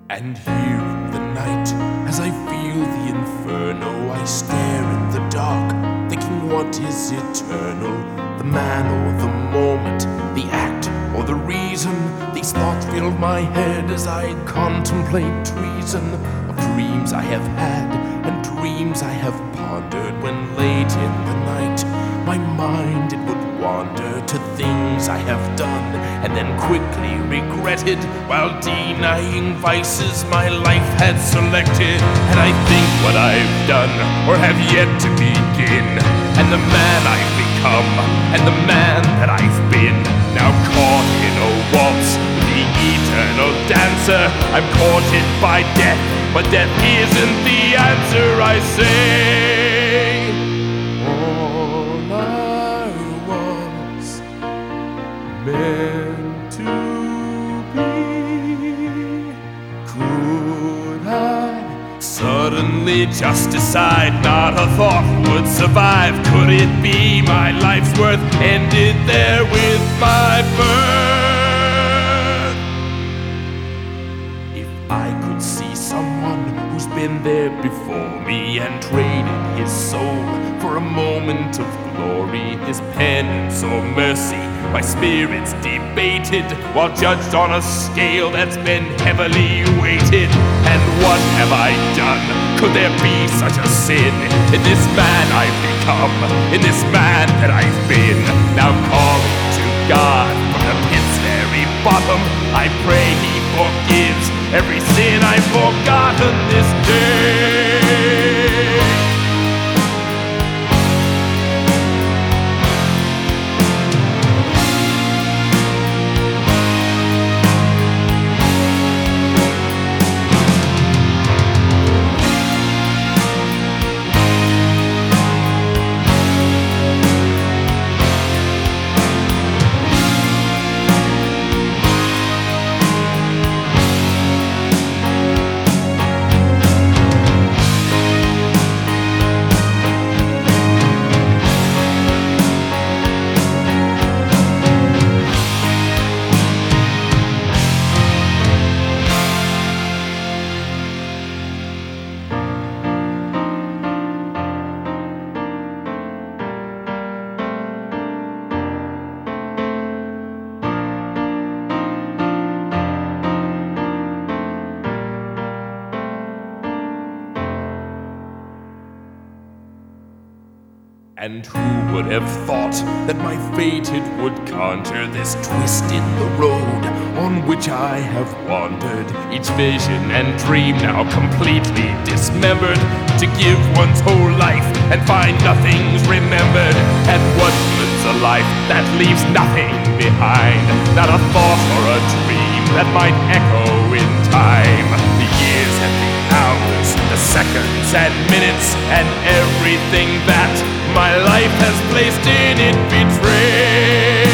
And here in the night, as I feel the inferno, I stare in the dark, thinking what is eternal? The man or the moment, the act or the reason? These thoughts fill my head as I contemplate treason of dreams I have had and dreams I have pondered. When late in the night my mind it would wander to things I have done and then quickly regretted, while denying vices my life had selected. And I think what I've done or have yet to begin, and the man I've become and the man that I've been, now caught in a waltz with the eternal dancer. I'm courted by death, but death isn't the answer, I say. All I was meant to be. Could I suddenly just decide not a thought would survive? Could it be my life's worth ended there with my birth? If I could see someone who's been there before me and traded his soul for a moment of glory, his penance or mercy by spirits debated, while judged on a scale that's been heavily weighted. And what have I done? Could there be such a sin in this man I've become, in this man that I've been? Now calling to God from the pit's very bottom, I pray he forgives every sin I've forgotten this day. And who would have thought that my fate it would conjure this twist in the road on which I have wandered? Each vision and dream now completely dismembered, to give one's whole life and find nothing's remembered. And what good's a life that leaves nothing behind? Not a thought or a dream that might echo in time. The years and the hours, the seconds and minutes, and everything that my life has placed in it betrayed.